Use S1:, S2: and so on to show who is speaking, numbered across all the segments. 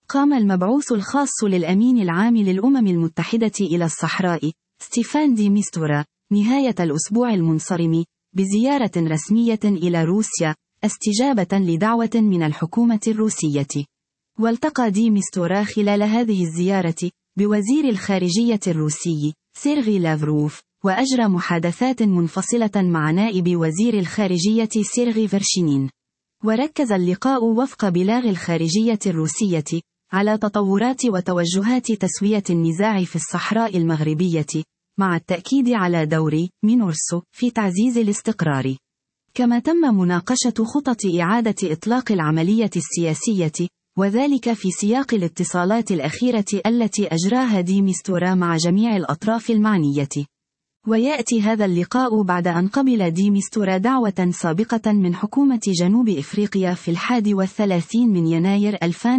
S1: قام المبعوث الخاص للأمين العام للأمم المتحدة إلى الصحراء، ستيفان دي ميستورا، نهاية الأسبوع المنصرم، بزيارة رسمية إلى روسيا، استجابة لدعوة من الحكومة الروسية. والتقى دي ميستورا خلال هذه الزيارة بوزير الخارجية الروسي، سيرغي لافروف، وأجرى محادثات منفصلة مع نائب وزير الخارجية سيرغي فيرشينين. وركز اللقاء وفق بلاغ الخارجية الروسية على تطورات وتوجهات تسوية النزاع في الصحراء المغربية، مع التأكيد على دور مينورسو في تعزيز الاستقرار. كما تم مناقشة خطط إعادة إطلاق العملية السياسية، وذلك في سياق الاتصالات الأخيرة التي أجراها دي ميستورا مع جميع الأطراف المعنية. ويأتي هذا اللقاء بعد أن قبل دي ميستورا دعوة سابقة من حكومة جنوب إفريقيا في 31 من يناير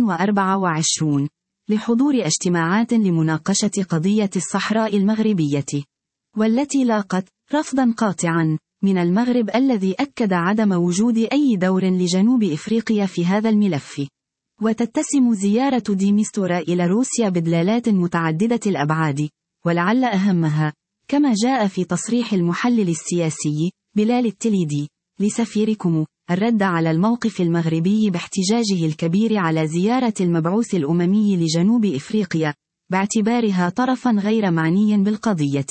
S1: 2024 لحضور اجتماعات لمناقشة قضية الصحراء المغربية، والتي لاقت رفضا قاطعا من المغرب الذي أكد عدم وجود أي دور لجنوب إفريقيا في هذا الملف. وتتسم زيارة دي ميستورا إلى روسيا بدلالات متعددة الأبعاد، ولعل أهمها كما جاء في تصريح المحلل السياسي بلال التليدي لسفيركم الرد على الموقف المغربي باحتجاجه الكبير على زيارة المبعوث الأممي لجنوب إفريقيا باعتبارها طرفا غير معني بالقضية.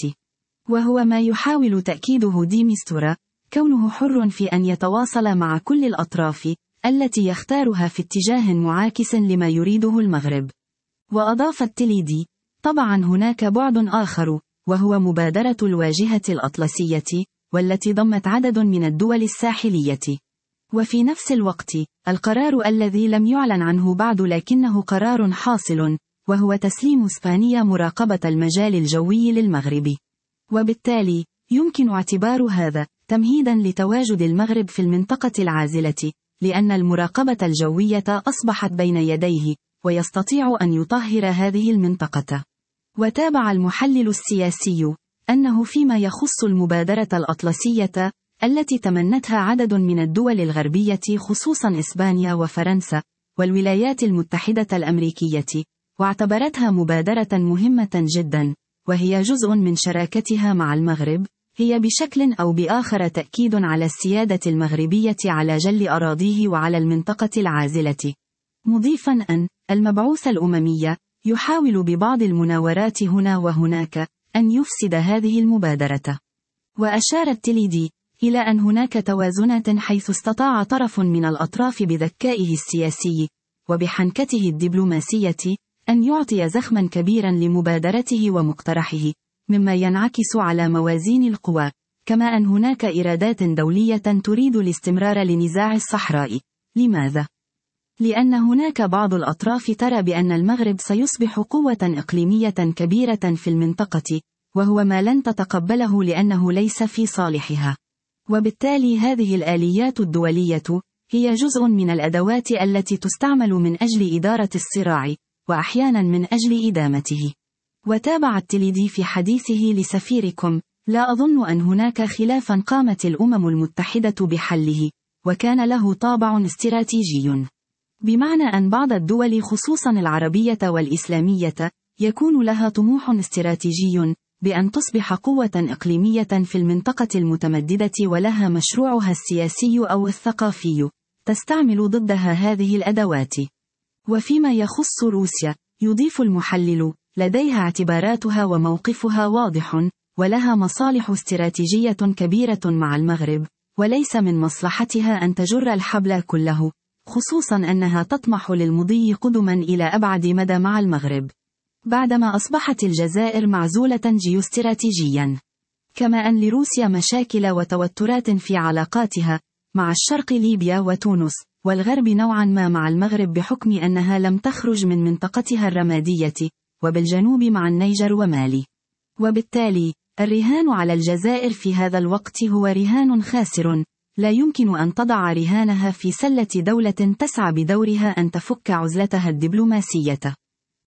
S1: وهو ما يحاول تأكيده دي ميستورا، كونه حر في أن يتواصل مع كل الأطراف التي يختارها في اتجاه معاكس لما يريده المغرب. وأضاف التليدي: طبعا هناك بعد آخر، وهو مبادرة الواجهة الأطلسية، والتي ضمت عدد من الدول الساحلية. وفي نفس الوقت، القرار الذي لم يعلن عنه بعد لكنه قرار حاصل، وهو تسليم إسبانيا مراقبة المجال الجوي للمغرب. وبالتالي، يمكن اعتبار هذا تمهيدا لتواجد المغرب في المنطقة العازلة، لأن المراقبة الجوية أصبحت بين يديه، ويستطيع أن يطهر هذه المنطقة. وتابع المحلل السياسي أنه فيما يخص المبادرة الأطلسية التي تمنتها عدد من الدول الغربية خصوصا إسبانيا وفرنسا والولايات المتحدة الأمريكية، واعتبرتها مبادرة مهمة جدا، وهي جزء من شراكتها مع المغرب، هي بشكل أو بآخر تأكيد على السيادة المغربية على جل أراضيه وعلى المنطقة العازلة. مضيفا أن المبعوث الأممي يحاول ببعض المناورات هنا وهناك أن يفسد هذه المبادرة. وأشار التليدي إلى أن هناك توازنات حيث استطاع طرف من الأطراف بذكائه السياسي وبحنكته الدبلوماسية أن يعطي زخما كبيرا لمبادرته ومقترحه، مما ينعكس على موازين القوى، كما أن هناك إرادات دولية تريد الاستمرار لنزاع الصحراء. لماذا؟ لأن هناك بعض الأطراف ترى بأن المغرب سيصبح قوة إقليمية كبيرة في المنطقة، وهو ما لن تتقبله لأنه ليس في صالحها. وبالتالي هذه الآليات الدولية هي جزء من الأدوات التي تستعمل من أجل إدارة الصراع، وأحيانا من أجل إدامته. وتابع التليدي في حديثه لسفيركم: لا أظن أن هناك خلافا قامت الأمم المتحدة بحله، وكان له طابع استراتيجي، بمعنى أن بعض الدول خصوصا العربية والإسلامية يكون لها طموح استراتيجي بأن تصبح قوة إقليمية في المنطقة المتمددة، ولها مشروعها السياسي أو الثقافي تستعمل ضدها هذه الأدوات. وفيما يخص روسيا، يضيف المحلل: لديها اعتباراتها وموقفها واضح، ولها مصالح استراتيجية كبيرة مع المغرب، وليس من مصلحتها أن تجر الحبل كله، خصوصا أنها تطمح للمضي قدما إلى أبعد مدى مع المغرب، بعدما أصبحت الجزائر معزولة جيوستراتيجيا. كما أن لروسيا مشاكل وتوترات في علاقاتها مع الشرق، ليبيا وتونس، والغرب نوعا ما مع المغرب بحكم أنها لم تخرج من منطقتها الرمادية، وبالجنوب مع النيجر ومالي. وبالتالي، الرهان على الجزائر في هذا الوقت هو رهان خاسر، لا يمكن أن تضع رهانها في سلة دولة تسعى بدورها أن تفك عزلتها الدبلوماسية.